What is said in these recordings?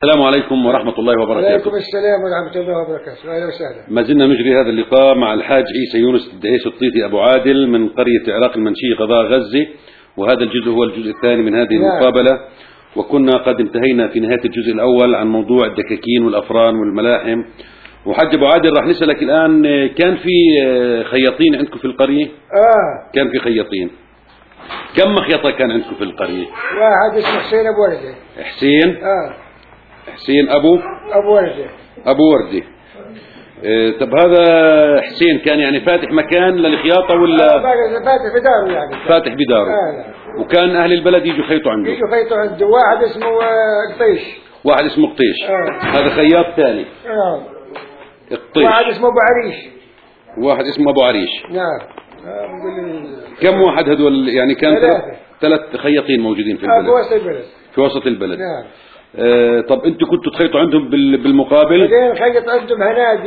السلام عليكم ورحمة الله وبركاته. وعليكم السلام ورحمة الله وبركاته. أهلا وسهلا. ما زلنا نجري هذا اللقاء مع الحاج عيسى يونس الدهيس الطيطي أبو عادل من قرية العراق المنشية قضاء غزة، وهذا الجزء هو الجزء الثاني من هذه المقابلة. وكنا قد انتهينا في نهاية الجزء الأول عن موضوع الدكاكين والأفران والملاحم. وحاج أبو عادل راح نسألك الآن، كان في خياطين عندكم في القرية؟ كان في خياطين. كم مخيطة كان عندكم في القرية؟ واحد اسمه حسين أبو وردة. حسين؟ حسين أبو وردة. أبو وردة. طب هذا حسين كان يعني فاتح مكان للخياطة ولا؟ فاتح بداره يعني. فاتح بداره. وكان أهل البلد يجوا يخيطوا عنده. يجوا يخيطوا عنده. واحد اسمه قطيش. واحد اسمه قطيش. هذا خياط ثاني. قطيش. واحد اسمه أبو عريش. واحد اسمه أبو عريش. نعم. كم واحد هذول يعني؟ كان ثلاث خياطين موجودين في البلد. في وسط البلد. في وسط البلد. نعم. طب انتوا كنتوا تخيطوا عندهم بالمقابل؟ بعدين خيط عندهم هنادي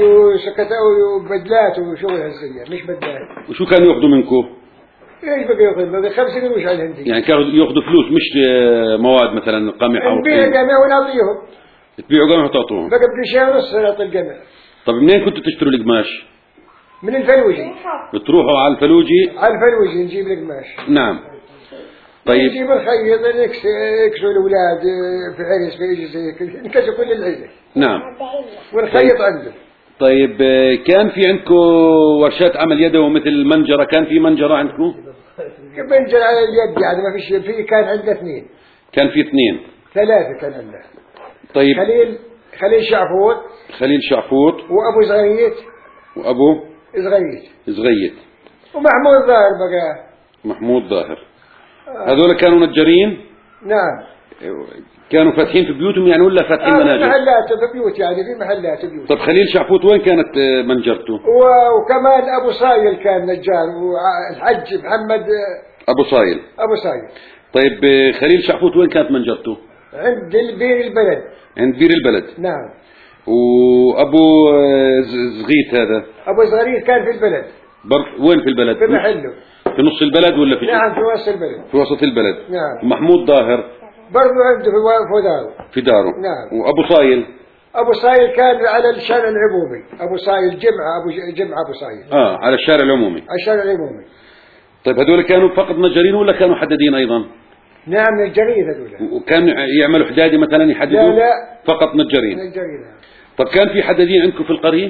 وبدلات وشغل هالزية، مش بدلات. وشو كانوا ياخذوا منكم؟ ايش بقى ياخذ؟ 5 قروش على الهندي. يعني كانوا ياخذوا فلوس، مش مواد مثلا قمح او نبيع قمح ونعطيهم. تبيعوا قمح وتعطوهم؟ بقى بقرشين ونص نعطي القمح. طب منين كنتوا تشتروا القماش؟ من الفلوجي. بتروحوا على الفلوجي؟ على الفلوجي نجيب القماش. نعم. طيب نجيب الخيط نكسوا الاولاد في عرس في شيء زي كذا، نكسوا كل العيله. نعم. والخيط عنده. طيب كان في عندكم ورشات عمل يدوي مثل منجرة؟ كان في منجرة عندكم؟ منجر على اليد يعني ما فيش. في كان عندنا 2. كان في 2 3 كان عندنا. طيب خليل شعفوط. خليل شعفوط. وابو زغيت. وابو زغيت. ومحمود ظاهر بقى. محمود ظاهر. هذول كانوا نجارين؟ نعم. كانوا فاتحين في بيوتهم يعني ولا فاتحين مناجر؟ في محلات في بيوت يعني، في محلات بيوت. طب خليل شعفوط وين كانت منجرته؟ وكمان ابو صايل كان نجار، والحج محمد ابو صايل. طيب خليل شعفوط وين كانت منجرته؟ عند بير البلد. عند بير البلد. نعم. وابو زغيت هذا؟ ابو زغيت كان في البلد. وين في البلد؟ في محله. في نص البلد ولا في؟ نعم في وسط البلد. في وسط البلد. نعم. محمود ظاهر برضو عنده في داره. نعم. وابو صايل كان على الشارع العمومي. ابو صايل جمعة ابو صايل. على الشارع العمومي. على الشارع العمومي. طيب هذول كانوا فقط نجارين ولا كانوا حدادين ايضا؟ نعم نجارين هذول. وكان يعملوا حدادي مثلا يحددوا؟ لا فقط نجارين. طب كان في حدادين عندكم في القرية؟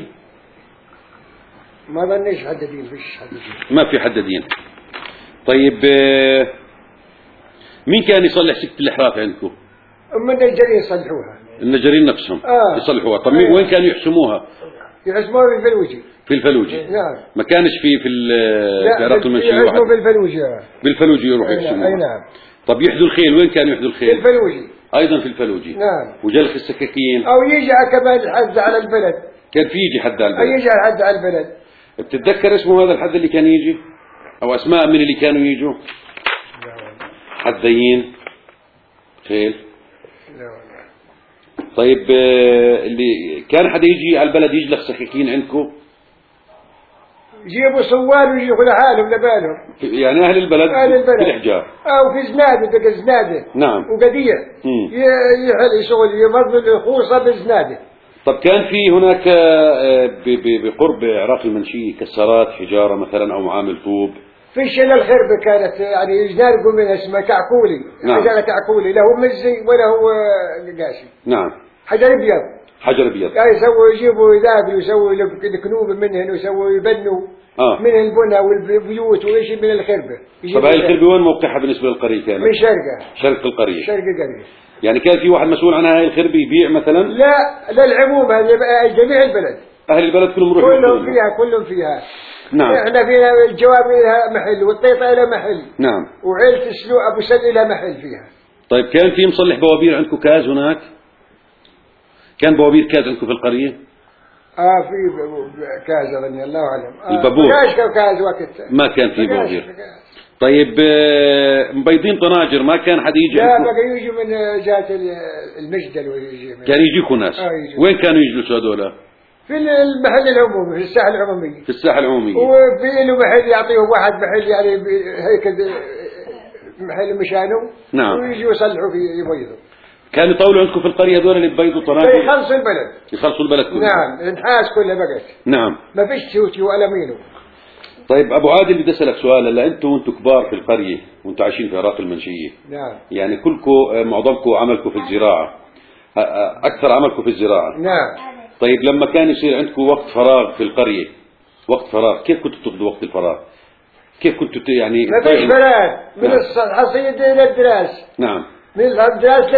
ما ظنيش حدادين. فيش حدادين. ما في حدادين. طيب مين كان يصلح سكة الإحراف عندكم؟ من النجارين يصلحوها. النجارين نفسهم يصلحوها. طب وين كانوا يحسموها؟ يحسموها في الفلوجي. نعم. ما كانش في العراق المنشية؟ يحسموا في الفلوجي. بالفلوجي يروحوا يحسموها. نعم. طب يحذوا الخيل وين كانوا يحذوا الخيل؟ في الفلوجي. أيضا في الفلوجي. نعم. وجلخ السكاكين. أو يجي كمان حد على البلد. كان في يجي حد على البلد. يجي حد على البلد. بتتذكر اسمه هذا الحد اللي كان يجي؟ أو أسماء من اللي كانوا يجوا؟ حديين خيل. طيب اللي كان حدا يجي على البلد يجلخ سكاكين عندكم؟ يجيبوا صوان ويجيبوا لحالهم لبالهم. يعني أهل البلد في الإحجار أو في زنادة. نعم. وقدية يحل شغل يفضل الخوصة بالزنادة. طب كان في هناك بقرب عراق المنشية كسرات حجارة مثلا أو معامل طوب؟ فيش إلا الخربة كانت يعني ينارقوا منها اسمها كعكولي. نعم. حجارة كعكولي لا هو مزي ولا هو قاسي. نعم. حجر أبيض. يعني يجيبوا يذابلوا ويسووا الكنوب منهن ويسووا يبنوا من البنى والبيوت وإيش من الخربة. طب هاي الخربة وين موقعها بالنسبة للقرية كانت؟ من شرق القرية. شرق القرية. يعني كان في واحد مسؤول عنها هاي الخربة يبيع مثلا؟ لا العموم جميع البلد. أهل البلد كلهم يروحوا كلهم فيها. نعم. احنا فينا الجواب لها محل والطيطة لها محل. نعم. وعيلة السلوء أبو سلي لها محل فيها. طيب كان في مصلح بوابير عندكم كاز هناك؟ كان بوابير كاز عندكم في القرية؟ في كاز أظني الله أعلم. البابور. كاز وقت. ما كان في بوابير. طيب مبيضين طناجر ما كان حد يجي؟ لا بقى يجوا من جهة المجدل ويجي. كان يجيكم ناس؟ وين كانوا يجلسوا هذول؟ في المحل العمومي في الساحة العمومية. في الساحة العمومية. وفي له محل يعطيهم واحد محل يعني هيك محل مشانه. نعم. ويجوا يصلحوا في يبيضوا. كانوا يطولوا عندكم في القرية هذول اللي بيضوا طناجر؟ يخلصوا البلد. يخلصوا البلد كله. نعم النحاس كلها بقت. نعم. ما فيش توتي ولا مينو. طيب أبو عادل بدي أسألك سؤال. هلا أنتم كبار في القرية وأنتم عايشين في عراق المنشية. نعم. يعني كلكم معظمكم عملكم في الزراعة. أكثر عملكم في الزراعة. نعم. طيب لما كان يصير عندكم وقت فراغ في القرية، وقت فراغ، كيف كنتوا تقضوا وقت الفراغ؟ كيف كنتوا يعني؟ ما فيش فراغ من الحصيدة إلى الدراس. نعم. من الدراس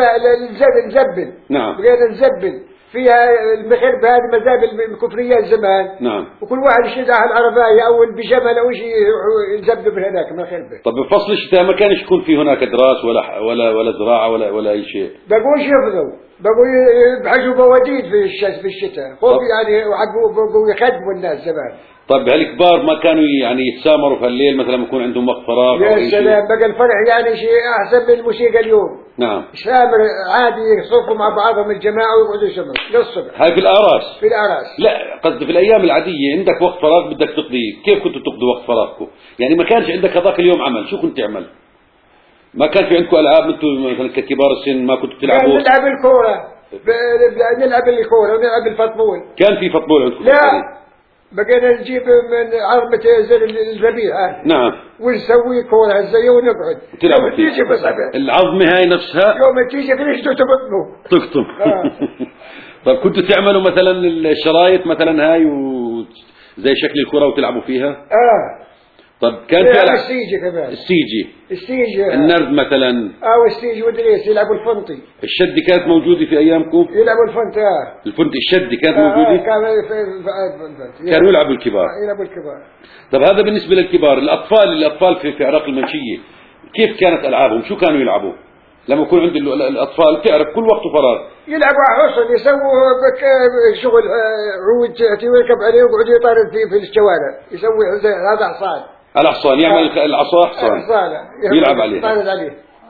للزبل. نعم. بغير الزبل فيها المخربة هذه مزابل الكفريات زمان. نعم. وكل واحد يشد على العرباية أو البجمل أو شيء يزبل من هناك مخربة. طب بفصل الشتاء ما كانش يكون في هناك دراس ولا زراعة ولا أي شيء؟ بقوا يشوفوا بقوا يبحثوا بواديد في الشتاء خوف يعني بقوا يخدموا الناس زمان. طب هالكبار ما كانوا يعني يتسامروا في الليل مثلا لما يكون عندهم وقت فراغ؟ يا سلام بقى الفرح يعني شيء أحسن من الموسيقى اليوم. نعم. سامر عادي يصفوا مع بعضهم الجماعة ويقعدوا يسمعوا للصبح. هاي في الأعراس؟ في الأعراس. لا قصدي في الأيام العادية عندك وقت فراغ بدك تقضيه، كيف كنتوا تقضوا وقت فراغكم؟ يعني ما كانش عندك هذاك اليوم عمل، شو كنت تعمل؟ ما كان في عندكم ألعاب أنتم مثلا ككبار السن ما كنتوا تلعبوا؟ نلعب الكورة، نلعب الكورة ونلعب الفطبول. كان في فطبول عندكم؟ لا بقينا نجيب من عظمة الذبيحة. نعم. ونسوي كورة زي ونقعد. تلعبوا تيجي بس العظمة هاي نفسها؟ يوم تيجي بنشتو تبطنوا. تقطم. طيب كنتوا تعملوا مثلا الشرايط مثلا هاي زي شكل الكرة وتلعبوا فيها؟ طب كان في السيجي كمان. السيجي النرد مثلا. والسيجي ودريس يلعبوا الفنطي. الشد كانت موجودة في أيامكم؟ يلعبوا الفنطي. الفنطي الشد كانت موجودة؟ كانوا يلعبوا الكبار. يلعبوا الكبار. طب هذا بالنسبة للكبار. الأطفال في عراق المنشية كيف كانت ألعابهم؟ شو كانوا يلعبوا؟ لما يكون عند الأطفال تعرف كل وقت فراغ يلعبوا حصن يسووا شغل عود يركب عليه ويقعد يطارد في الشوارع يسوي هذا حصان. الحصان يعمل العصا حصان يلعب عليه يطارد عليه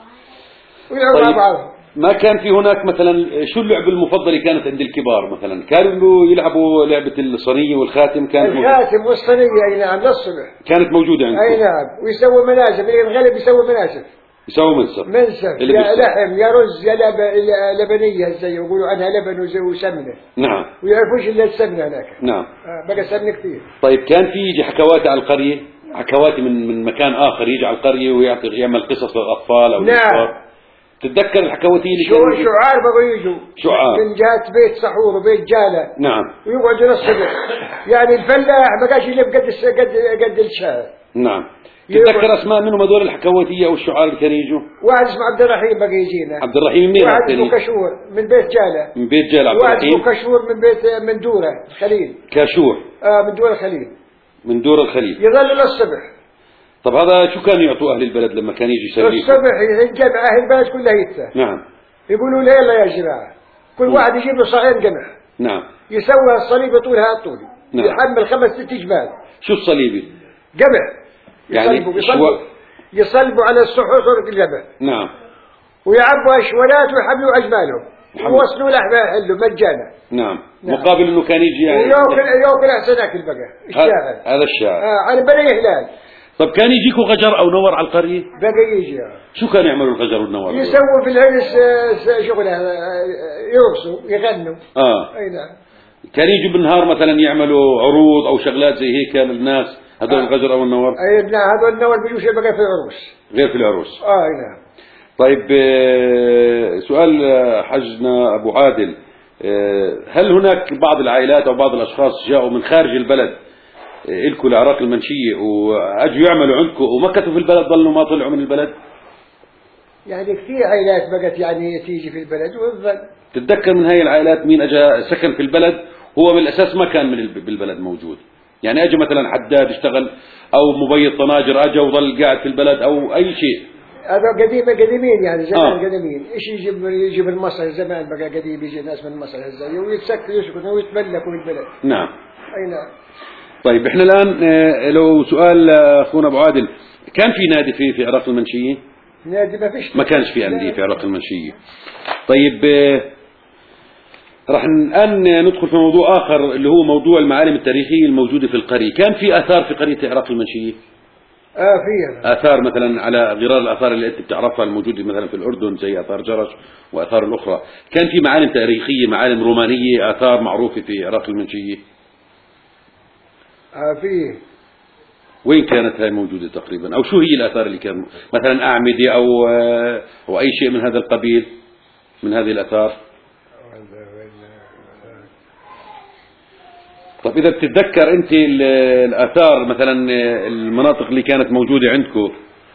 ويلعبوا مع بعض. ما كان في هناك مثلا شو اللعبة المفضلة كانت عند الكبار مثلا؟ كانوا يلعبوا لعبة الصينية والخاتم؟ كانت الخاتم والصينية أي نعم للصبح كانت موجودة عندكم؟ أي نعم. ويسووا مناسف الغلب يسووا مناسف. يسووا منسف يا لحم يا رز يا لبنية زي يقولوا عنها لبن وسمنة. نعم. ويعرفوش إلا السمنة هناك. نعم. بقى سمنة كثير. طيب كان في يجي حكواتي على القرية، حكواتي من مكان آخر يجي على القرية ويعمل قصص للأطفال أو نعم. تتذكر الحكواتي اللي شعار بقوا يجوا شعار من جهة بيت سحور وبيت جالة. نعم. ويقعدوا للصبح يعني الفلاح ما بقاش يلف قد الشهر. نعم. تتذكر اسماء منهم هذول الحكواتية او الشعار اللي كانوا يجوا؟ واحد اسمه عبد الرحيم بقى يجينا. عبد الرحيم منين؟ واحد اسمه كشور من بيت جالة. من بيت جالة عبد الرحيم. واحد اسمه كشور من بيت من دورة الخليل. كاشور. من دور الخليل. من دور الخليل. يظل للصبح. طب هذا شو كانوا يعطوا اهل البلد لما كان يجي يسوي؟ الصبح يجمع اهل البلد كلها يتسا. نعم. يقولوا لا يلا يا جماعة كل واحد يجيب له صغير قمح. نعم. يسوي الصليب طولها الطولي. نعم. يحمل 5-6 جمال. شو الصليبي؟ قمح. يعني يصلبوا على السحور الجبل. نعم. ويعبوا اشولات ويحملوا اجمالهم ويوصلوا لحمه يحلوا مجانا. نعم. مقابل انه كان يجي يعني ياكل احسن اكل بقى الشاعر. هذا الشاعر. على بني هلال. طب كان يجيكوا غجر او نور على القريه؟ بقى يجي. شو كانوا يعملوا الغجر والنور؟ يسووا في العرس شغل يرقصوا يغنوا. اي نعم. كان يجوا بالنهار مثلا يعملوا عروض او شغلات زي هيك للناس هذول الغجر او النور؟ اي نعم هذول النور بيجوش بقى في العروس. غير في العروس. اي نعم. طيب سؤال حجنا ابو عادل، هل هناك بعض العائلات او بعض الاشخاص جاءوا من خارج البلد إلكوا العراق المنشية واجوا يعملوا عندكم ومكثوا في البلد ظلوا ما طلعوا من البلد؟ يعني كثير عائلات بقت يعني تيجي في البلد وتظل. تتذكر من هاي العائلات مين اجى سكن في البلد هو من الاساس ما كان بالبلد موجود؟ يعني اجى مثلا حداد اشتغل او مبيض طناجر اجى وظل قاعد في البلد او اي شيء. هذا قديمين يعني زمان قديمين. ايش يجي من مصر زمان بقى قديم يجي ناس من مصر هزاي ويسكنوا ويتملكوا البلد. نعم. اي نعم. طيب احنا الان لو سؤال اخونا ابو عادل، كان في نادي في عراق المنشية؟ نادي ما فيش. ما كانش في أندية في عراق المنشية. طيب راح الآن ندخل في موضوع آخر اللي هو موضوع المعالم التاريخية الموجودة في القرية. كان في آثار في قرية عراق المنشية؟ فيها آثار مثلا على غرار الآثار اللي أنت بتعرفها الموجودة مثلا في الأردن زي آثار جرش وآثار الأخرى، كان في معالم تاريخية، معالم رومانية، آثار معروفة في عراق المنشية؟ فيه. وين كانت هاي موجودة تقريبا، أو شو هي الآثار اللي كان مثلا أعمدة أو أي شيء من هذا القبيل من هذه الآثار؟ طيب إذا بتتذكر أنت الآثار مثلا المناطق اللي كانت موجودة عندكم،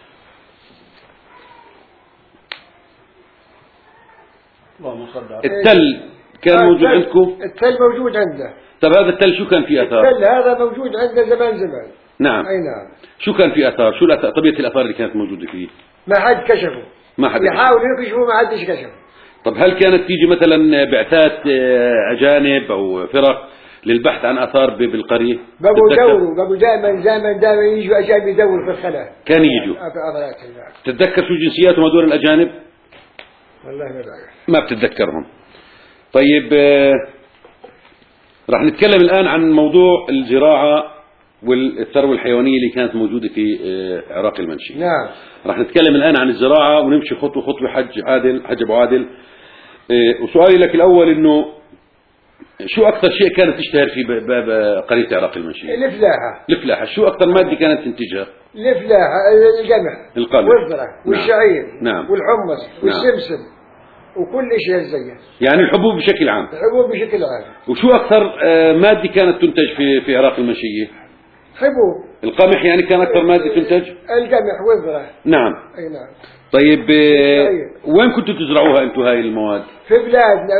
التل كان موجود عندكم؟ التل موجود عنده. طيب هذا التل شو كان فيه آثار؟ التل هذا موجود عنده زمان. نعم. أي نعم. شو كان فيه آثار؟ شو طبيعة الآثار اللي كانت موجودة فيه؟ ما حد كشفه. ما حد يحاول يكشفه ما حدش كشفه. طب هل كانت تيجي مثلا بعثات أجانب أو فرق للبحث عن آثار بالقرية؟ بقوا دائما يجوا أجانب يدوروا في الخلاء. كان يجوا. تتذكر شو جنسياتهم هذول الأجانب؟ والله ما بعرف. ما بتتذكرهم. طيب راح نتكلم الآن عن موضوع الزراعة والثروة الحيوانية اللي كانت موجودة في عراق المنشي. نعم. راح نتكلم الآن عن الزراعة ونمشي خطوة خطوة. حج أبو عادل، وسؤالي لك الأول إنه شو أكثر شيء كانت تشتهر في قرية عراق المنشية؟ الفلاحة. شو أكثر مادة كانت تنتجها؟ الفلاحة، القمح والذرة والشعير. نعم. والحمص والسمسم وكل شيء زيه. يعني الحبوب بشكل عام. وشو أكثر مادة كانت تنتج في عراق المنشية؟ حبوب. القمح يعني كان أكثر مادة تنتج؟ القمح والذرة. نعم. أي نعم. طيب وين كنتوا تزرعوها أنتم هاي المواد؟ في بلادنا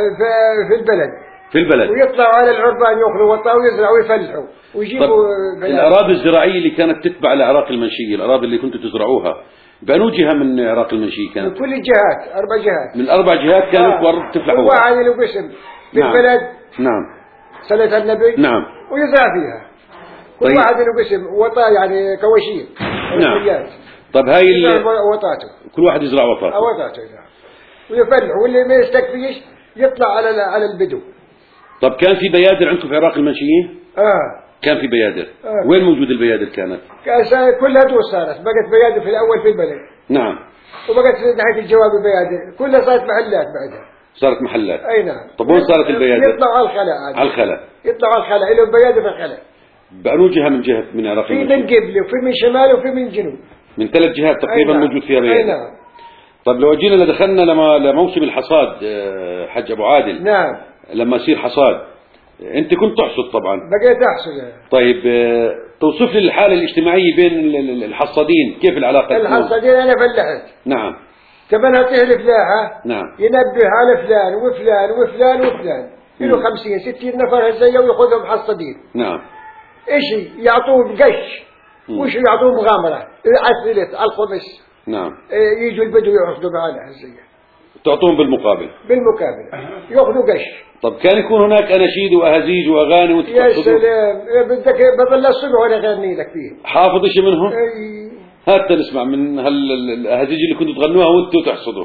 في البلد. ويطلعوا على العربان يأخذوا وطاء ويزرعوا ويفلحوا ويجيبوا. الأراضي الزراعية اللي كانت تتبع لعراق المنشية، الأراضي اللي كنتوا تزرعوها بأنو جهة من عراق المنشية كانت؟ من كل الجهات، 4 جهات. من 4 جهات كانت أرض تفلحوها. كل واحد له قسم في البلد. نعم. صلاة النبي. نعم. ويزرع فيها. كل واحد له قسم وطاء يعني كواشين. نعم. طب هاي وطاته. كل واحد يزرع وطاته. وطاته نعم. ويفلح، واللي ما يستكفيش يطلع على البدو. طب كان في بيادر عندكم في عراق المنشية؟ كان في بيادر. وين موجود البيادر كانت؟ كلها دور صارت، بقت بيادر في الأول في البلد. نعم. وبقت في ناحية الجواب بيادر، كلها صارت محلات بعدها. صارت محلات. أي نعم. طب وين صارت البيادر؟ يطلعوا على الخلاء. على الخلاء. يطلعوا على الخلاء، لهم بيادر في الخلاء. بأنو جهة من عراق المنشية؟ في من قبل وفي من شمال وفي من جنوب. من 3 جهات تقريبا. نعم. موجود فيها بيادر. أي نعم. طب لو جينا لدخلنا لموسم الحصاد حج أبو عادل. نعم. لما يصير حصاد أنت كنت تحصد طبعا. بقيت أحصد. طيب توصف لي الحالة الاجتماعية بين الحصادين، كيف العلاقة؟ الحصادين أنا فلحت. نعم. كمان أعطيه الفلاحة. نعم. ينبه على فلان وفلان وفلان وفلان. له 50-60 نفر هزية ويأخذهم حصادين. نعم. إيش يعطوهم قش، وش يعطوهم مغامرة، العسلة الخمس. نعم. يجوا البدو يأخذوا معنا هزية. تعطوهم بالمقابل. يأخذوا قش. طب كان يكون هناك أناشيد وأهازيج وأغاني وانت يا سلام، بدك بضل الصبح وأنا أغني لك فيه. حافظ شيء منهم؟ هات نسمع من هالأهازيج اللي كنتوا تغنوها وانتوا تحصدوا.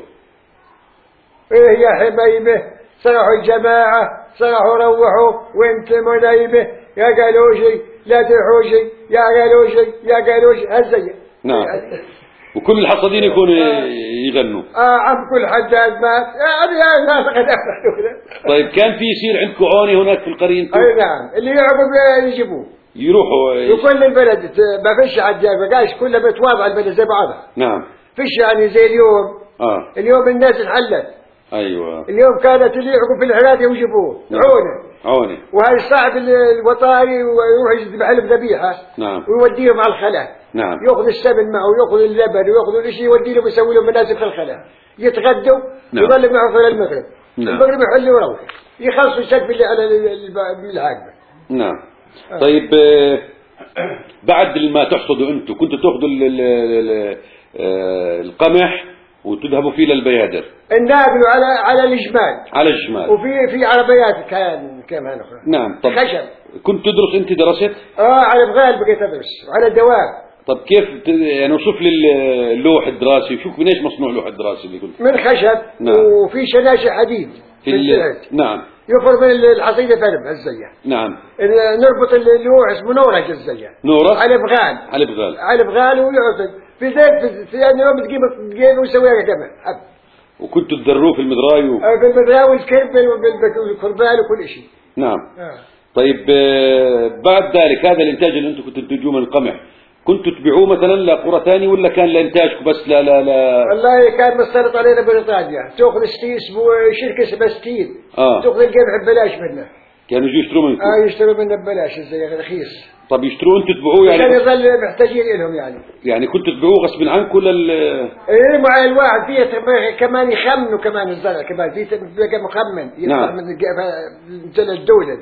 يا حبايبه صرحوا الجماعة، صرحوا روحوا وانت منايبه، يا قالوشي لا تحوشي، يا قالوشي هزية. نعم. وكل الحصادين يكونوا يغنوا. عم كل حداد مات. يا ناس قد أفلحوا. طيب كان في يصير عندكم عوني هناك في القرية انتم؟ أي نعم. اللي يعقب يجيبوه. يروحوا. وكل البلد ما فيش عداد، بقاش كلها بتواضع البلد زي بعضها. نعم. فيش يعني زي اليوم. اليوم الناس انحلت. أيوة. اليوم كانت اللي يعقب في الحراد يجيبوه. نعم. عوني. وهي صاحب الوطاري ويروح يذبح لهم ذبيحة. نعم. ويوديهم على الخلاء. نعم. يأخذ السمن معه ويأخذ اللبن ويأخذ الشيء يودي لهم يسوي لهم منازل في الخلاء. يتغدوا. نعم. يظل معه في المغرب. نعم. المغرب يحل ويروح. يخلصوا الشك اللي على العاقبة. نعم. طيب بعد ما تحصدوا انتم كنتوا تاخذوا القمح وتذهبوا فيه للبيادر. الناقلوا على الجمال. وفي عربيات كمان اخرى. نعم. طب خشب. كنت تدرس انت درست؟ على بغال بقيت ادرس وعلى الدواب. طب كيف يعني اوصف لي اللوح الدراسي، شوف من ايش مصنوع اللوح الدراسي اللي كنت؟ من خشب. نعم. وفي شناشة حديد في الجلد. نعم. يفرم الحصيدة فرم الزية. نعم. نربط اللي هو اسمه نورج الزية. نورج. على بغال. على بغال. على بغال ويعطل في زيت في يعني يوم تجيبه ويسويها كمان. وكنتوا تدروه في المدراي في المدراي والكربل والكربال وكل شيء. نعم. طيب بعد ذلك هذا الانتاج اللي انتم كنتوا تنتجوه من القمح كنتوا تبيعوه مثلا لقرى ثانيه ولا كان لانتاجكم بس؟ لا والله كان مسترط علينا بريطانيا تاخذ شركه اسمها ستيل تاخذ القمح ببلاش منه. كانوا يجوا يشتروا منكم؟ يشتروا منه ببلاش زي رخيص. طب يشتروه انتوا تبيعوه يعني؟ كان يظل محتاجين لهم يعني. يعني كنتوا تبيعوه غصب عنكم ايه مع الواحد فيه كمان يخمنوا كمان الزرع كمان فيه مخمن يطلع من الدوله.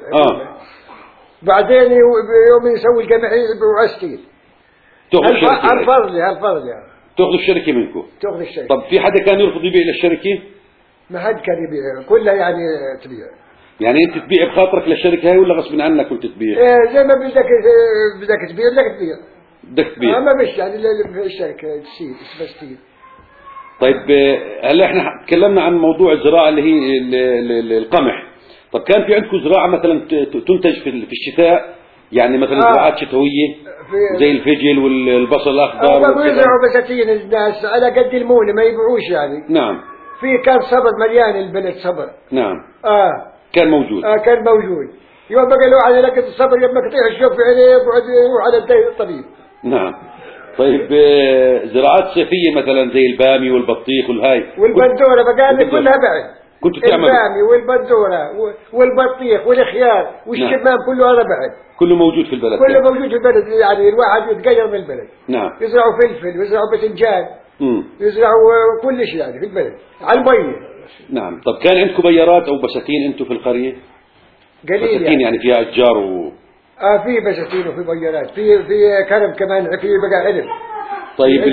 بعدين يوم يسوي القمح يبيعوا ستيل. تاخذ الشركه هالفضل تاخذ الشركه منكم. تاخذ الشركه. طب في حدا كان يرفض يبيع للشركه؟ ما حد كان يبيع كلها يعني تبيع. يعني انت تبيع بخاطرك للشركه هاي ولا غصب عنك كنت تبيع؟ زي ما بدك تبيع بدك تبيع ما مش يعني الشركه اسمها ستيل. طيب هلا احنا تكلمنا عن موضوع الزراعه اللي هي القمح. طب كان في عندكم زراعه مثلا تنتج في الشتاء يعني مثلا زراعات شتويه زي الفجل والبصل الاخضر؟ يزرعوا بساتين الناس على قد المونه ما يبيعوش يعني. نعم. في كان صبر مليان البلد صبر. نعم. كان موجود. كان موجود. يوم بقى له على لقد الصبر يوم ما تطيح الشوف عليه يقعد يروح على الطبيب. نعم. طيب زراعات صيفيه مثلا زي البامي والبطيخ والهاي والبندوره بقى كلها بعد. كنت تعمل البامي والبندوره والبطيخ والخيار والشمام كله هذا بعد. كله موجود في البلد. كله موجود في البلد يعني الواحد يتغير من البلد. نعم. يزرعوا فلفل ويزرعوا باذنجان. يزرعوا كل شيء يعني في البلد على المية. نعم. طب كان عندكم بيارات او بساتين انتم في القريه؟ قليل بساتين يعني فيها اشجار في بساتين وفي بيارات في كرم كمان في بقى علم. طيب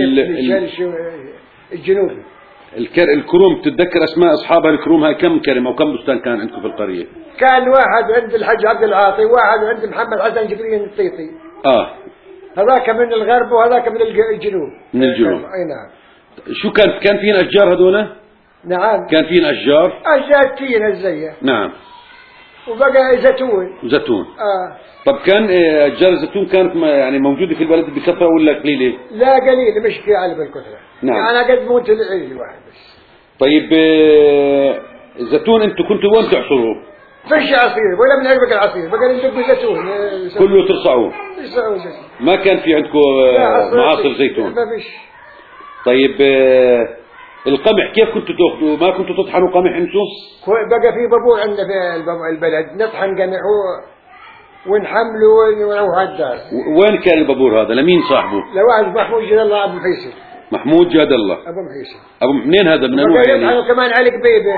الجنوبي الكروم تتذكر اسماء اصحابها الكروم هاي كم كرم او كم بستان كان عندكم في القريه؟ كان واحد عند الحاج عبد العاطي واحد عند محمد حسن جبرين الطيطي. هذاك من الغرب وهذاك من الجنوب. من الجنوب. اي نعم. شو كان فينا اشجار هذولا؟ نعم. كان فينا اشجار تين الزيه. نعم. وبقى زيتون. طب كان اشجار الزيتون كانت يعني موجوده في البلد بكثره ولا قليله؟ لا قليله مش في على بالكثره. نعم. يعني قد موت العيد الواحد بس. طيب الزيتون انتم كنتوا وين تعصروه؟ فيش عصير ولا بنعرف العصير بقى ندق زيتون كله ترصعوه. ما كان في عندكم معاصر زيتون؟ ما فيش. طيب القمح كيف كنتوا تاخذوا؟ ما كنتوا تطحنوا قمح انتم؟ بقى في بابور عندنا في البلد نطحن قمح ونحمله ونروح على الدار. وين كان البابور هذا؟ لمين صاحبه؟ لواحد محمود جاد الله ابو محيسن. محمود جاد الله ابو محيسن. منين هذا؟ من انو عيلة؟ يطحنوا كمان على قبيبه.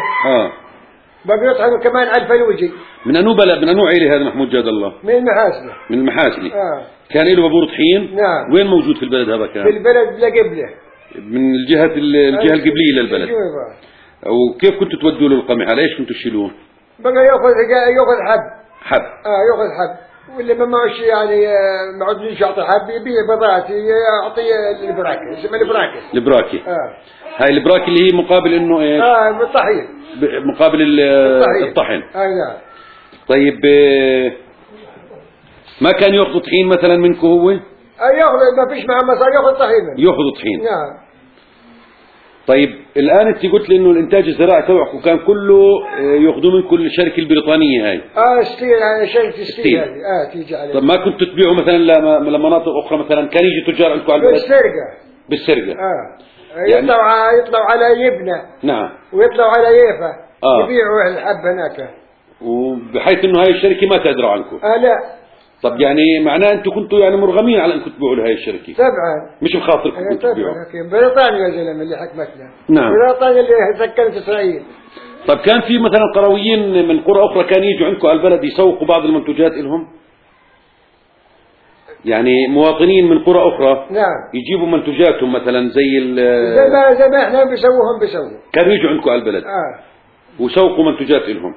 بقى يطحنوا كمان على الفلوجي. من انو بلد؟ من انو عيله هذا محمود جاد الله؟ من المحاسنه. من المحاسنه. كان له بابور طحين؟ نعم. وين موجود في البلد هذا كان؟ في البلد لقبله. من الجهه القبليه للبلد. وكيف كنتوا تودوا له القمح؟ على ايش كنتوا تشيلوه؟ بقى ياخذ حب. ياخذ حب واللي ما معش يعني ما عدنيش يعطي حب يبيع بضاعتي يعطي البراكه اسمها البراكه. هاي البراكه اللي هي مقابل انه ايش؟ بالطحين. مقابل الطحن. نعم. طيب ما كان ياخذ طحين مثلا منكم هو؟ ياخذ ما فيش معه مصاري ياخذ طحين. ياخذ طحين. نعم. طيب الآن أنت قلت لي إنه الإنتاج الزراعي تبعكم كان كله يأخذوه من كل الشركة البريطانية هاي. ستيل يعني شركة ستيل هذه تيجي عليه. طب ما كنتوا تبيعوا مثلا لمناطق أخرى مثلا كان يجي تجار عندكم على البلد؟ بالسرقة. يعني يطلعوا على يبنى. نعم. ويطلعوا على يافا. يبيعوا الحب هناك. وبحيث إنه هاي الشركة ما تدروا عنكم. لا. طب يعني معناه أنتم كنتوا يعني مرغمين على أنكم تبيعوا لهي الشركة. طبعا. مش بخاطركم كنتوا تبيعوا. بريطانيا يا زلمة اللي حكمتنا. نعم. بريطانيا اللي سكنت إسرائيل. طب كان في مثلا قرويين من قرى أخرى كانوا يجوا عندكم على البلد يسوقوا بعض المنتجات لهم؟ يعني مواطنين من قرى أخرى. نعم. يجيبوا منتجاتهم مثلا زي ما احنا بيسووا. كانوا يجوا عندكم على البلد. وسوقوا منتجات لهم.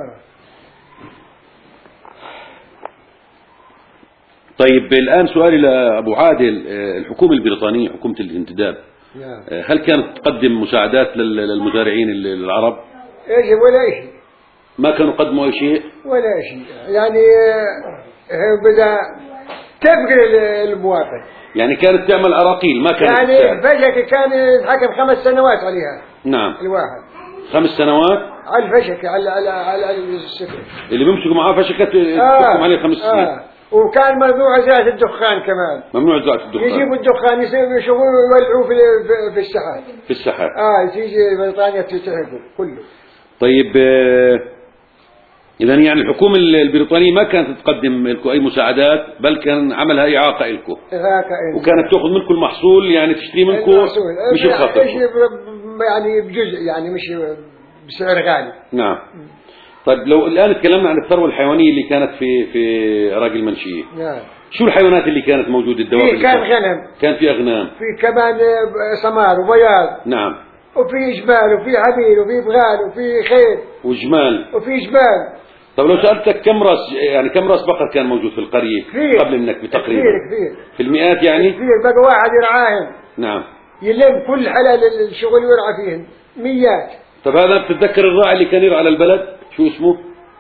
طيب الآن سؤالي لأبو عادل، الحكومة البريطانية حكومة الانتداب هل كانت تقدم مساعدات للمزارعين العرب؟ ايش ولا شيء. ما كانوا قدموا أي شيء ولا شيء يعني. بدأ تبقى المواطن يعني كانت تعمل أراقيل ما كانت يعني فشك كان يتحكم 5 سنوات عليها. نعم الواحد 5 سنوات على الفشك على السكر اللي بيمسكوا معاه فشكة تحكم عليه 5 سنين. وكان ممنوع زراعة الدخان كمان. ممنوع زراعة الدخان. يجيبوا الدخان يسووا شغل ويولعوه في الساحات. في الساحات. تيجي بريطانيا تتعبوا كله. طيب إذا يعني الحكومة البريطانية ما كانت تقدم لكم أي مساعدات بل كان عملها إعاقة لكم. وكانت تأخذ منكم المحصول يعني تشتري منكم مش بخاطر. يعني بجزء يعني مش بسعر غالي. نعم. طيب لو الآن تكلمنا عن الثروة الحيوانية اللي كانت في عراق المنشية. نعم. شو الحيوانات اللي كانت موجودة الدواب؟ كان غنم. كان في أغنام. في كمان سمار وبياض. نعم. وفي جمال وفي عبيد وفي بغال وفي خيل. وجمال. وفي جمال. طب لو سألتك كم راس بقر كان موجود في القرية كثير. قبل النكبة تقريبا؟ كثير. في المئات يعني؟ كثير. بقى واحد يرعاهم. نعم. يلم كل حلال الشغل يرعى فيهم ميات. طب هذا بتتذكر الراعي اللي كان يرعى على البلد شو اسمه؟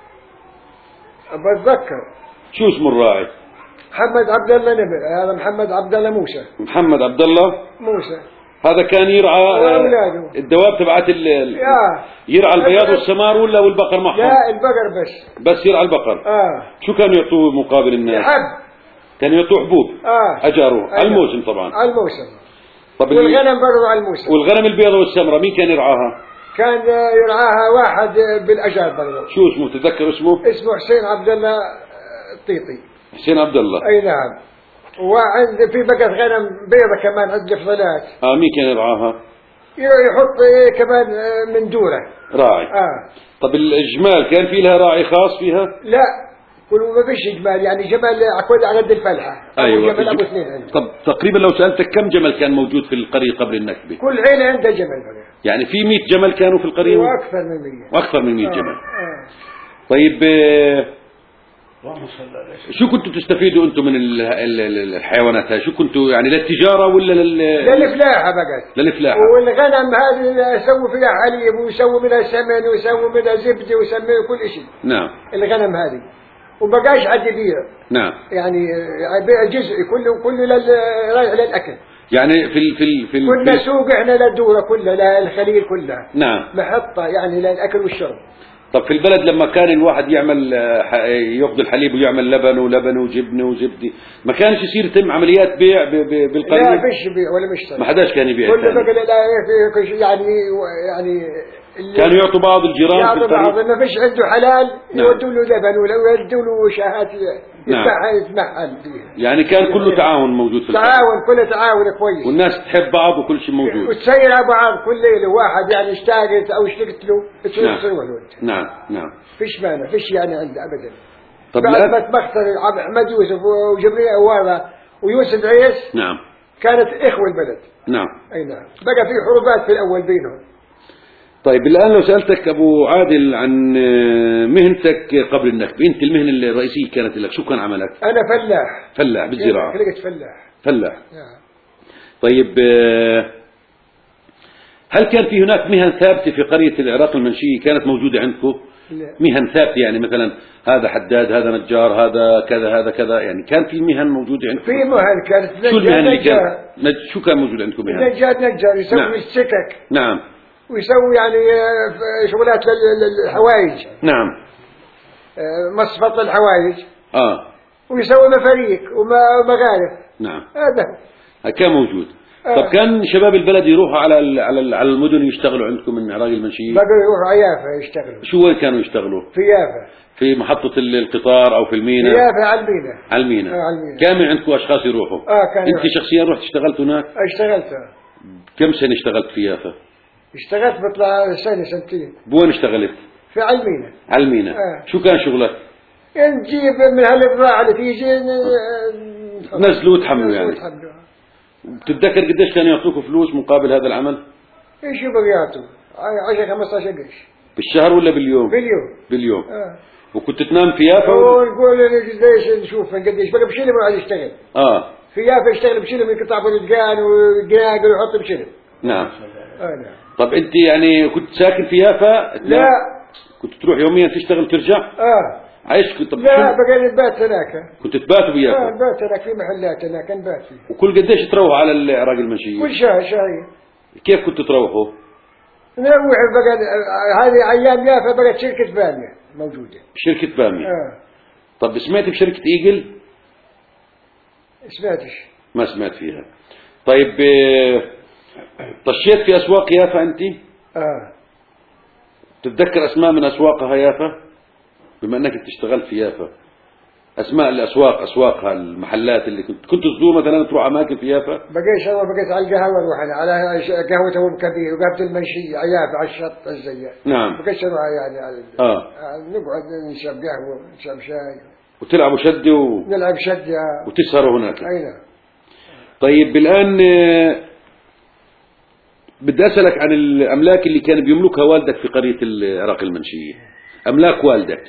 بتذكر. شو اسمه الراعي؟ محمد عبد الله نبل. هذا محمد عبد الله موسى. محمد عبد الله موسى. هذا كان يرعى الدواب تبعت يرعى البياض والسمار ولا والبقر معهم؟ لا البقر بس يرعى البقر. شو كانوا يعطوه مقابل الناس؟ حب. كانوا يعطوه حبوب. اجاروه على الموسم طبعا. على الموسم. طب والغنم برضه على الموسم. والغنم البيضة والسمراء مين كان يرعاها؟ كان يرعاها واحد بالاجار برضه. شو اسمه تتذكر اسمه؟ اسمه حسين عبد الله الطيطي. حسين عبد الله. اي نعم. وعند في بقت غنم بيضة كمان عند فضلات. مين كان يرعاها؟ يحط كمان من دوره راعي. طب الجمال كان في لها راعي خاص فيها؟ لا كله ما فيش جمال يعني جمال كل على قد الفلحة. ايوه جمل ابو اثنين عنده. طب تقريبا لو سألتك كم جمل كان موجود في القرية قبل النكبة؟ كل عيلة عندها جمل يعني في 100 جمل كانوا في القرية؟ واكثر من 100. واكثر من 100 جمل. طيب شو كنتوا تستفيدوا انتم من الحيوانات هاي؟ شو كنتوا يعني للتجارة ولا للفلاحة بقت؟ للفلاحة. والغنم هذه يسووا فيها حليب ويسووا منها سمن ويسووا منها زبدة ويسموا كل شيء. نعم. الغنم هذه وبقاش حد يبيع. نعم. يعني بيع جزء كله رايح للأكل. يعني في كنا سوق احنا للدورة كلها للخليل كلها. نعم. محطة يعني للأكل والشرب. طب في البلد لما كان الواحد يعمل ياخذ الحليب ويعمل لبن وجبنه وزبدة ما كانش يصير يتم عمليات بيع بالقرية؟ لا فيش بيع ولا مشتري. ما حداش كان يبيع. كل بقى يعني كانوا يعطوا بعض الجيران في الطريق. ما فيش عنده حلال يودوا له لبن ولا يودوا له شهات يتمحل فيها. يعني كان كله تعاون موجود في القرية. تعاون كله تعاون كويس. والناس تحب بعض وكل شيء موجود. وتسير على بعض كل ليلة واحد يعني اشتاقت او اشتقت له تصير ولد. نعم نعم. فيش مانع فيش يعني عنده ابدا. طب بعد ما تبختر احمد يوسف وجبريل اوابه ويوسف عيس. نعم. كانت اخوة البلد. نعم. اي نعم. بقى في حروبات في الاول بينهم. طيب الآن لو سألتك أبو عادل عن مهنتك قبل النكبة، أنت المهنة الرئيسية كانت لك شو كان عملك؟ أنا فلاح. فلاح بالزراعة. خلقت فلاح. فلاح. طيب هل كان في هناك مهن ثابتة في قرية العراق المنشية كانت موجودة عندكم؟ لا. مهن ثابتة يعني مثلا هذا حداد هذا نجار هذا كذا هذا كذا يعني كان في مهن موجودة عندكم؟ في مهن كانت. شو المهن اللي كانت؟ شو كان موجود عندكم مهن؟ نجار يسوي نعم. السكك. نعم. ويسوي يعني شغلات للحوايج. نعم. مصفط الحوايج. ويسوي مفاريق ومغارف. نعم. هذا كان موجود. طب كان شباب البلد يروحوا على المدن يشتغلوا عندكم من عراق المنشية؟ بقوا يروحوا على يافا يشتغلوا. شو وين كانوا يشتغلوا؟ في يافا. في محطة القطار أو في المينا؟ في يافا على المينا. على المينا. كان من عندكم أشخاص يروحوا؟ كان. أنت شخصيا رحت اشتغلت هناك؟ اشتغلت. كم سنة اشتغلت في يافا؟ اشتغلت بطلع سنتين. بوين اشتغلت؟ في علمينا. علمينا. شو كان شغلك؟ نجيب من هالبضاعة اللي تيجي نزلوا وتحملوا يعني. بتتذكر قديش كانوا يعطوكوا فلوس مقابل هذا العمل؟ ايش يبغوا يعطوا؟ 10-15 قرش. بالشهر ولا باليوم؟ باليوم. وكنت تنام في يافا؟ ونقول قديش نشوف قديش بقى بشيله ما يشتغل. في يافا يشتغل بشيله من قطع فلسطين وقناقل ويحط بشيله. نعم. نعم. طب انت يعني كنت ساكن في يافا؟ لا كنت تروح يوميا تشتغل ترجع؟ عايش كنت؟ لا بقى نبات هناك. كنت تبات بيافا؟ نبات هناك في محلات هناك نبات فيه. وكل قديش تروح على العراق المنشية؟ كل شهر. كيف كنت تروحوا؟ نروح بقى هذه أيام يافا بقت شركة بامية موجودة. شركة بامية. طب سمعت بشركة إيجل؟ سمعتش. ما سمعت فيها. طيب طشيت في أسواق يافا أنت؟ تتذكر أسماء من أسواقها يافا؟ بما أنك اشتغلت في يافا، أسماء الأسواق، أسواقها، المحلات اللي كنت تزور مثلا، تروح أماكن في يافا؟ بقيت على القهوة نروح على قهوة أبو كبير وقهوة المنشية يافا على الشط الزيات. نعم. بقيت نروح يعني على نقعد نشرب قهوة نشرب شاي وتلعبوا شد نلعب شد وتسهروا هناك. أي نعم. طيب الآن بدي أسألك عن الأملاك اللي كان بيملكها والدك في قرية العراق المنشية، أملاك والدك.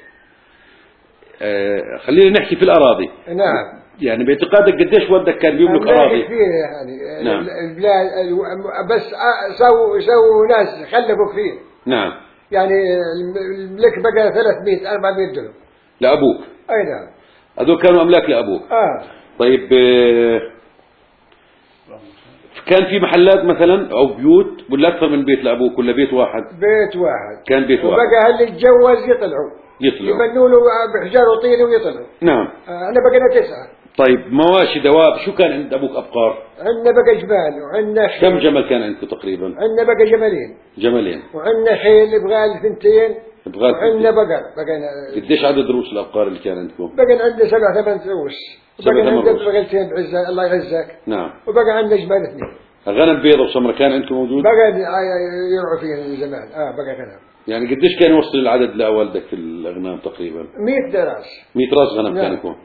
خلينا نحكي في الأراضي. نعم. يعني باعتقادك قديش والدك كان بيملك أراضي؟ كثير يعني. نعم. البلاد بس سووا ناس خلفوا كثير. نعم. يعني الملك بقى 300 400 درهم. لأبوك؟ أي نعم. هذول كانوا أملاك لأبوك. طيب كان في محلات مثلا أو بيوت ولا أكثر من بيت لأبوك ولا بيت واحد؟ بيت واحد. كان بيت واحد. وبقى اللي يتجوز يطلعوا يبنوا له بحجار وطين ويطلعوا. نعم. احنا بقينا 9. طيب مواشي دواب، شو كان عند أبوك أبقار؟ عندنا بقى جمال وعندنا خيل. كم جمل كان عندكم تقريبا؟ عندنا بقى جملين. وعندنا خيل بغال 2. وعندنا بقر بقينا. قديش عدد رؤوس الأبقار اللي كان عندكم؟ بقى عندنا 7 8 رؤوس. وبقى عندنا بغلتين بعزة الله يعزك. نعم. وبقى عندنا جمال 2. غنم بيضة وسمرة كان عندكم موجود؟ بقى يرعوا فيها من زمان. بقى غنم. يعني قديش كان يوصل العدد لوالدك في الأغنام تقريبا؟ 100 راس. 100 راس غنم كان يكون.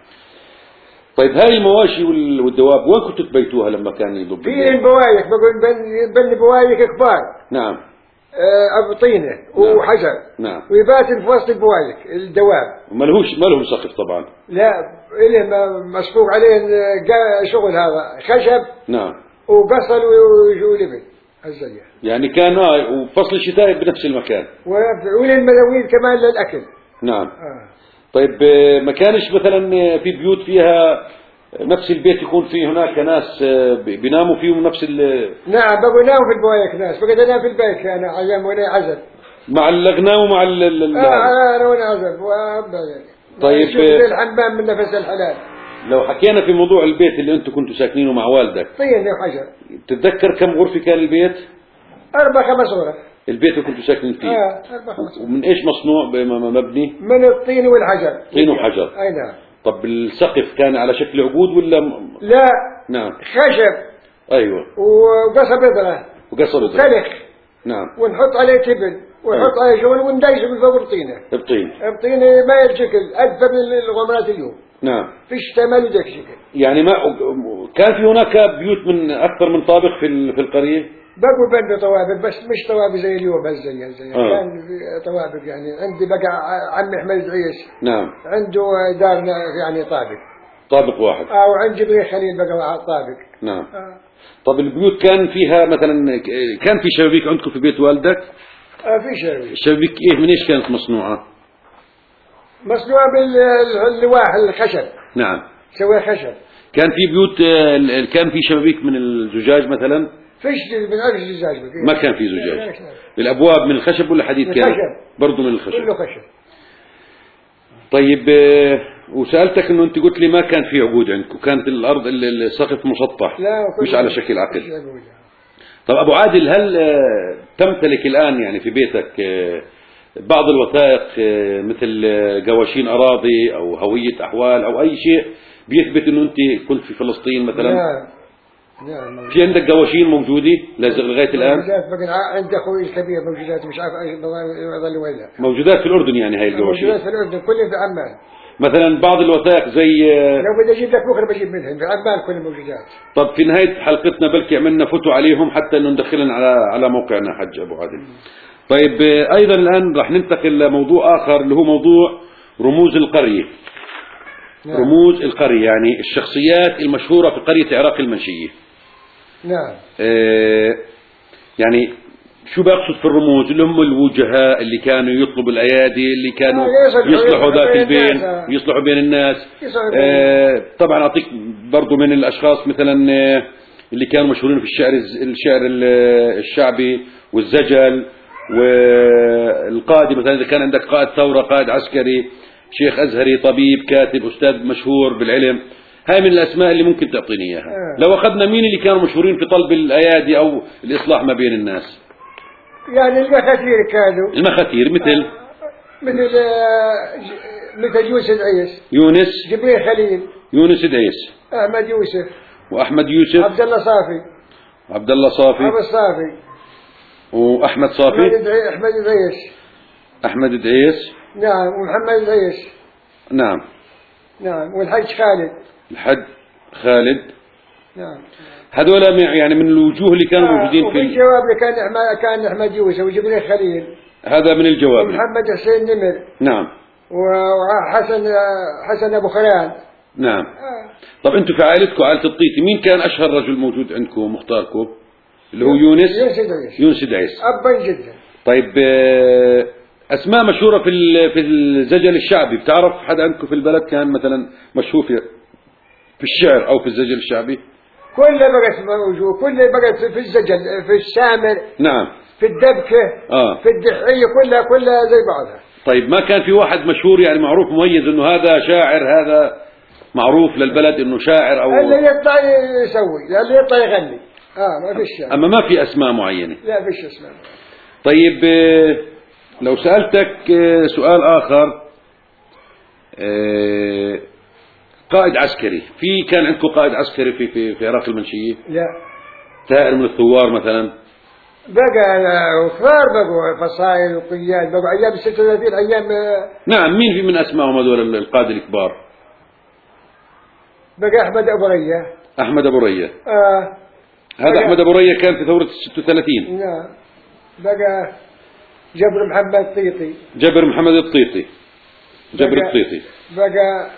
طيب هاي المواشي والدواب وين كنتوا تبيتوها لما كان يضب؟ في البوايك بقول بني بوايك كبار. نعم. طينة وحجر. نعم. ويبات في وسط البوايك الدواب. ما لهم سقف طبعا. لا إله مسبوق عليه شغل هذا خشب. نعم. وبصل ولبن الزية. يعني كان وفصل الشتاء بنفس المكان. وللمداوين كمان للأكل. نعم. طيب ما كانش مثلا في بيوت فيها نفس البيت يكون فيه هناك ناس بيناموا فيهم نفس نعم بقوا يناموا في البوايك ناس، بقيت انام في البيت انا ايام وانا عزب مع الاغنام ومع انا وانا عزب طيب الحمام من نفس الحلال. لو حكينا في موضوع البيت اللي انتم كنتوا ساكنينه مع والدك، طين وحجر، تتذكر كم غرفة كان البيت؟ 4-5 غرف. البيت اللي كنتوا ساكنين فيه 4-5. ومن ايش مصنوع مبني؟ من الطين والحجر. طين وحجر. اي نعم. طب السقف كان على شكل عقود ولا لا نعم خشب. ايوه. وقصب بذرة وكلخ. نعم. ونحط عليه تبن ونحط عليه شغل ونديشه من فوق الطينة. الطينة ما يتشكل أكثر من الغمرات اليوم. نعم. فيش تمل ذاك شكل. يعني ما كان في هناك بيوت من أكثر من طابق في القرية؟ بقوا بنوا طوابق بس مش طوابق زي اليوم زي كان في طوابق يعني. عندي بقى عمي أحمد عيش. نعم. عنده دارنا يعني طابق واحد. وعند جبريل خليل بقى طابق. نعم. طب البيوت كان فيها مثلا كان في شبابيك عندكم في بيت والدك؟ في شبابيك. الشبابيك من ايش كانت مصنوعة؟ مصنوعة باللواح الخشب. نعم. سوى خشب. كان في بيوت كان في شبابيك من الزجاج مثلا؟ فيش من أجل الزجاج. ما كان في زجاج. الأبواب من الخشب ولا حديد كان؟ برضو من الخشب. كله خشب. طيب وسألتك انه انت قلت لي ما كان في عقود عندكم، كانت الارض السقف مسطح مش على شكل عقد. طب ابو عادل هل تمتلك الان يعني في بيتك بعض الوثائق مثل قواشين اراضي او هوية احوال او اي شيء بيثبت انه انت كنت في فلسطين مثلا؟ نعم. في عندك قواشين موجودة لغاية الان؟ موجودات عند اخوي الكبير موجودات مش عارف يظل وين. موجودات في الاردن يعني هاي القواشين؟ موجودات في الاردن كلها في عمان. مثلا بعض الوثائق زي لو بدي اجيب لك بكره بجيب منهم في عمان كل الموجودات. طب في نهاية حلقتنا بلكي عملنا فتو عليهم حتى انه ندخلن على موقعنا حج ابو عادل. طيب ايضا الان راح ننتقل لموضوع اخر اللي هو موضوع رموز القرية. نعم. رموز القرية يعني الشخصيات المشهورة في قرية عراق المنشية. نعم. يعني شو بقصد في الرموز؟ اللي هم الوجهاء اللي كانوا يطلبوا الأيادي، اللي كانوا يصلحوا ذات البين، يصلحوا بين الناس. طبعا أعطيك برضو من الأشخاص مثلا اللي كانوا مشهورين في الشعر الشعبي والزجل والقائد. مثلا إذا كان عندك قائد ثورة، قائد عسكري، شيخ أزهري، طبيب، كاتب، أستاذ مشهور بالعلم، هاي من الأسماء اللي ممكن تعطيني إياها. لو أخذنا مين اللي كانوا مشهورين في طلب الأيادي أو الإصلاح ما بين الناس؟ يعني المخاتير كانوا. المخاتير مثل مثل يوسف عيس، يونس، جبريل خليل، يونس إدعيس، أحمد يوسف، وأحمد يوسف، عبد الله صافي، عبد الله صافي، أبو الصافي، وأحمد صافي، أحمد إدعيس، أحمد إدعيس، نعم، ومحمد إدعيس، نعم، نعم، والحج خالد، الحج خالد، نعم. هذول يعني من الوجوه اللي كانوا موجودين وفي الجواب كان أحمد يوسف وجبريل خليل، هذا من الجواب، ومحمد حسين نمر، نعم، حسن أبو خلال، نعم. طب أنتم في عائلتكم، عائلة الطيطي، مين كان أشهر رجل موجود عندكم مختاركم؟ اللي هو يونس إدعيس، أبا جدا. طيب أسماء مشهورة في الزجل الشعبي، بتعرف حدا عندكم في البلد كان مثلا مشهور في الشعر أو في الزجل الشعبي؟ كله بقت موجود، كله بقت في الزجل، في السامر، نعم، في الدبكة، في الدحية، كلها زي بعضها. طيب ما كان في واحد مشهور يعني معروف مميز إنه هذا شاعر، هذا معروف للبلد إنه شاعر؟ أو اللي يطلع يسوي، اللي يطلع يغني، ما فيش شاعر. أما ما في أسماء معينة؟ لا فيش أسماء. طيب لو سألتك سؤال آخر، قائد عسكري، كان عندكم قائد عسكري في عراق المنشية؟ لا. ثائر من الثوار مثلا؟ بقى كثار، بقوا فصائل وقياد، بقوا أيام 36 أيام. نعم، مين في من أسمائهم هذول القادة الكبار؟ بقى أحمد أبو رية. أحمد أبو رية. هذا أحمد أبو رية كان في ثورة 36. نعم. بقى جبر محمد الطيطي. جبر محمد الطيطي. جبر الطيطي. بقى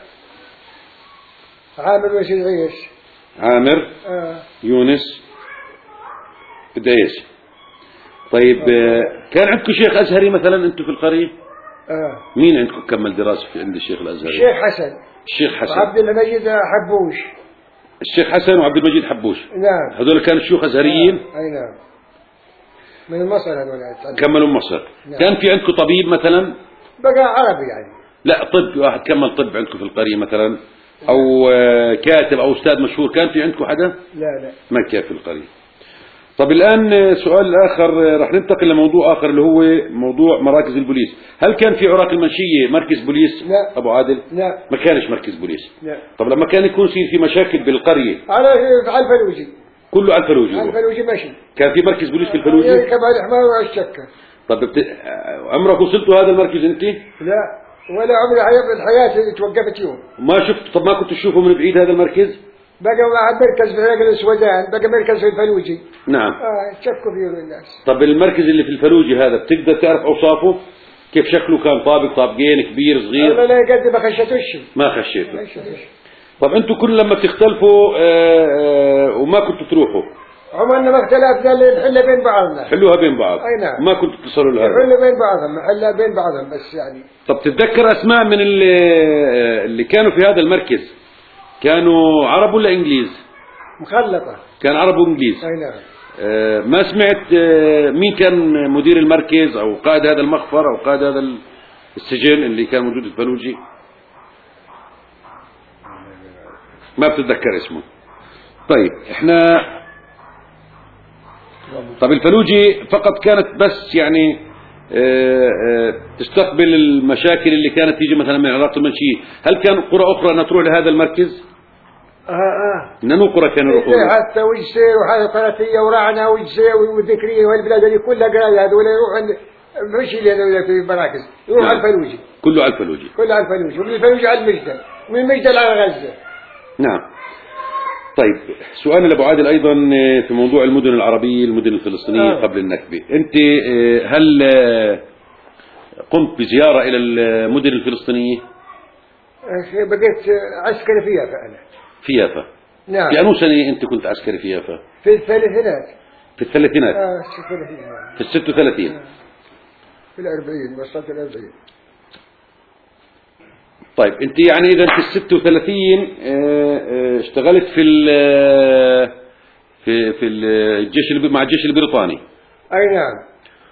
عامر وسيد عيش. عامر. يونس إدعيس. طيب كان عندكم شيخ أزهري مثلا أنتم في القرية؟ مين عندكم كمل دراسة عند الشيخ الأزهري؟ الشيخ حسن. الشيخ حسن. وعبد المجيد حبوش. الشيخ حسن وعبد المجيد حبوش. نعم. هذول كانوا شيوخ أزهريين؟ أي نعم. من مصر هذول. كملوا من مصر. نعم. كان في عندكم طبيب مثلا؟ بقى عربي يعني. لا، طب واحد كمل طب عندكم في القرية مثلا، أو كاتب أو أستاذ مشهور، كان في عندكم حدا؟ لا. ما كان في القرية. طب الآن سؤال آخر، رح ننتقل لموضوع آخر اللي هو موضوع مراكز البوليس. هل كان في عراق المنشية مركز بوليس؟ لا. أبو عادل؟ لا. ما كانش مركز بوليس؟ لا. طب لما كان يكون في مشاكل بالقرية؟ على الفلوجي. كله على الفلوجي. على الفلوجي ماشي. كان في مركز بوليس في الفلوجي؟ يركب على الحمار والشكة. طب عمرك وصلتوا هذا المركز أنت؟ لا، ولا عمري الحياة توقفت يوم. ما شفت؟ طب ما كنت تشوفه من بعيد هذا المركز؟ بقى مركز في عقل السودان، بقى مركز في الفلوجي. نعم. شكوا فيه الناس. طب المركز اللي في الفلوجي هذا بتقدر تعرف أوصافه؟ كيف شكله؟ كان طابقين، كبير، صغير؟ والله لا يقدر، ما خشيتوش. ما خشيته. طب أنتوا كل لما بتختلفوا وما كنتوا تروحوا؟ عمرنا ما اختلفنا، نحلها بين بعضنا. حلوها بين بعض. أي نعم. ما كنتوا تصلوا لها؟ نحلها بين بعضهم، نحلها بين بعضهم بس يعني. طب تتذكر أسماء من اللي كانوا في هذا المركز؟ كانوا عرب ولا إنجليز؟ مخلطة. كان عرب وإنجليز. أي نعم. ما سمعت مين كان مدير المركز أو قائد هذا المخفر أو قائد هذا السجن اللي كان موجود في الفلوجي؟ ما بتتذكر اسمه. طيب طب الفلوجي فقط كانت بس يعني تستقبل المشاكل اللي كانت تيجي مثلا من عراق المنشية. هل كان قرى أخرى أنها تروح لهذا المركز؟ نمو قرى كانوا يروحون؟ حتى وجسير وحاجة قراتية ورعنا وجسير والذكرية والبلاد هذه كلها قراية، هذول يروحوا مش اللي في المراكز، يروح على الفلوجي. كله على الفلوجي. كله على الفلوجي، ومن الفلوجي على المجدل، ومن المجدل على غزة. نعم. طيب سؤالنا لأبو عادل أيضا في موضوع المدن العربية، المدن الفلسطينية قبل النكبة. أنت هل قمت بزيارة إلى المدن الفلسطينية؟ بقيت عسكري في يافا أنا. في يافا؟ نعم. في أنو سنة أنت كنت عسكري في يافا؟ في الثلاثينات. في الثلاثينات. في الثلاثين. في 36. في 40 وصلت 40. طيب أنت يعني إذا في 36 اشتغلت في الجيش مع الجيش البريطاني. أي نعم.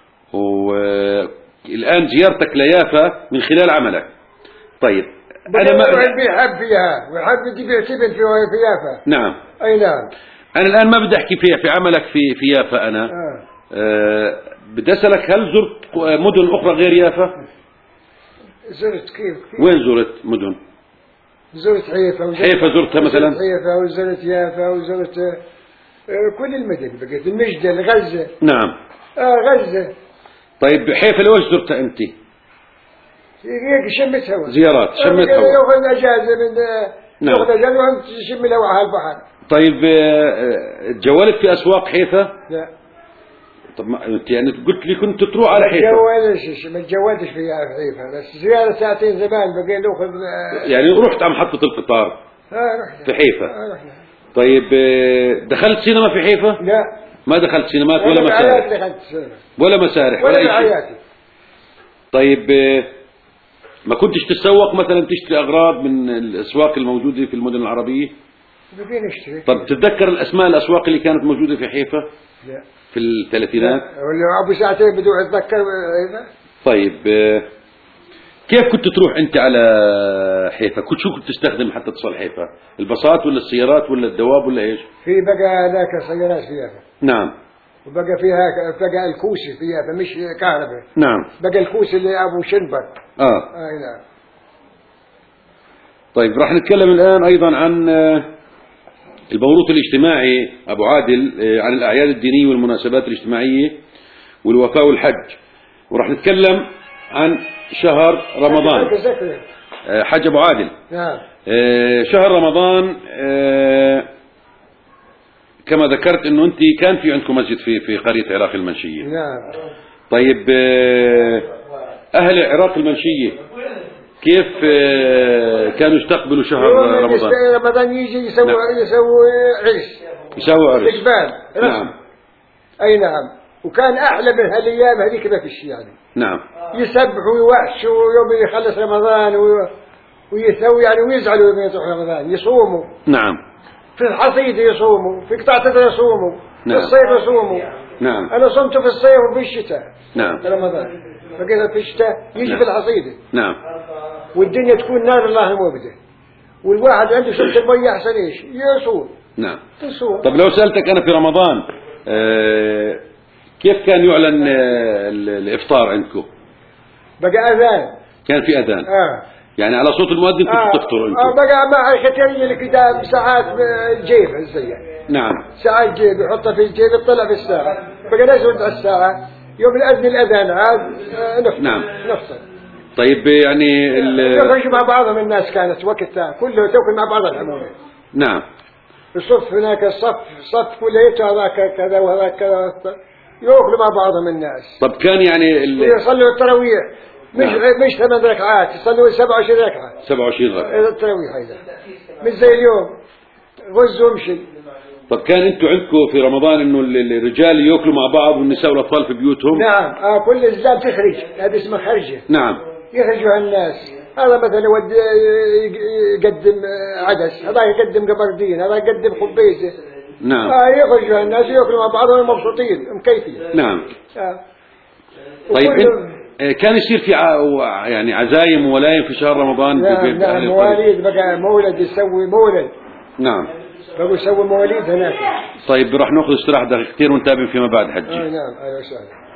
والآن زيارتك ليافا من خلال عملك. طيب أنا ما بيحب فيها ويحب يجي بيعتبر في يافا. نعم. أي نعم. أنا الآن ما بدي أحكي في عملك في يافا. أنا بدي أسألك هل زرت مدن أخرى غير يافا؟ زرت كيف؟ وين زرت مدن؟ زرت حيفا. حيفا زرتها مثلا؟ حيفا وزرت يافا وزرت كل المدن بقيت المجدل غزة. نعم. غزة. طيب حيفا لوش زرتها أنت؟ هيك شمت هوا. زيارات شمت هوا. ياخذ أجازة من نعم. ياخذ أجازة وأنت تشم الهواء على البحر. طيب تجولت في أسواق حيفا؟ لا. طب أنت يعني قلت لي كنت تروح على حيفا. ما تجولتش في حيفا بس زيارة ساعتين زمان بقي ناخذ. يعني رحت على محطة القطار. رحنا. في حيفا. رحنا. طيب دخلت سينما في حيفا؟ لا. ما دخلت سينمات ولا مسارح؟ ولا مسارح ولا أي شيء. طيب ما كنتش تتسوق مثلا تشتري أغراض من الأسواق الموجودة في المدن العربية؟ بدي نشتري. طب تتذكر الأسواق اللي كانت موجودة في حيفا؟ لا. في الثلاثينات؟ ولا أبو ساعتين بدو أتذكر حيفا. طيب كيف كنت تروح أنت على حيفا؟ شو كنت تستخدم حتى تصل حيفا؟ الباصات ولا السيارات ولا الدواب ولا إيش؟ في بقى ذاك سيارات في يافا. نعم. وبقى فيها بقى الكوسي في يافا مش كهرباء. نعم. بقى الكوسي اللي أبو شنبر. أي نعم. طيب راح نتكلم الآن أيضا عن الموروث الاجتماعي أبو عادل، عن الأعياد الدينية والمناسبات الاجتماعية والوفاء والحج، وراح نتكلم عن شهر رمضان. حج أبو عادل. نعم. شهر رمضان كما ذكرت أنه أنت كان في عندكم مسجد في قرية عراق المنشية. نعم. طيب أهل عراق المنشية كيف كانوا يستقبلوا شهر رمضان؟ رمضان يجي يسوي عرس. يسوي عرس. استقبال. نعم. أي نعم. وكان أحلى من هالأيام هذيك ما فيش يعني. نعم. يسبحوا ويوحشوا يوم يخلص رمضان ويسوي يعني ويزعلوا يوم يطلع رمضان يصوموا. نعم. في الحصيدة يصوموا، في قطعة يصوموا، نعم. في الصيف يصوموا. نعم. أنا صمت في الصيف وفي الشتاء. نعم. رمضان. فقيت في الشتاء يجي في الحصيدة. نعم. والدنيا تكون نار الله موجودة. والواحد عنده شمس المية أحسن إيش يصوم. نعم. يصوم. طب لو سألتك أنا في رمضان كيف كان يعلن الإفطار عندكم؟ بقى أذان. كان في أذان. يعني على صوت المؤذن كنتوا تفطروا أنتم. بقى مع خترية اللي كده ساعات الجيب زي. نعم. ساعات جيب يحطها في الجيب يطلع في الساعة. بقى لا يزود على الساعة. يوم الأذان عاد نفطر. نعم. نفطر. طيب يعني يخرجوا مع بعضهم الناس كانت وقتها كله توكل مع بعض العموم. نعم. الصف هناك صف كليته هذاك كذا وهذاك كذا يأكلوا مع بعضهم الناس. طب كان يعني يصلوا التراويح مش 8 ركعات يصلوا 27 ركعة. 27 ركعة. التراويح هيدا مش زي اليوم غز ومشي. طب كان انتوا عندكم في رمضان انه الرجال ياكلوا مع بعض والنساء والاطفال في بيوتهم؟ نعم. كل الزلام تخرج هذا اسمه خرجه. نعم. يخرجوا الناس. هذا مثلا يقدم عدس، هذا يقدم قمردين، هذا يقدم خبيزه. نعم. يخرجوا الناس ياكلوا مع بعضهم مبسوطين مكيفين. نعم. طيب كان يصير في يعني عزايم وولايم في شهر رمضان؟ نعم. مواليد بقى مولد يسوي مولد. نعم. بقوا يسوي مواليد هناك. طيب راح ناخذ استراحة دقيقتين ونتابع فيما بعد حجي. نعم. ايوه.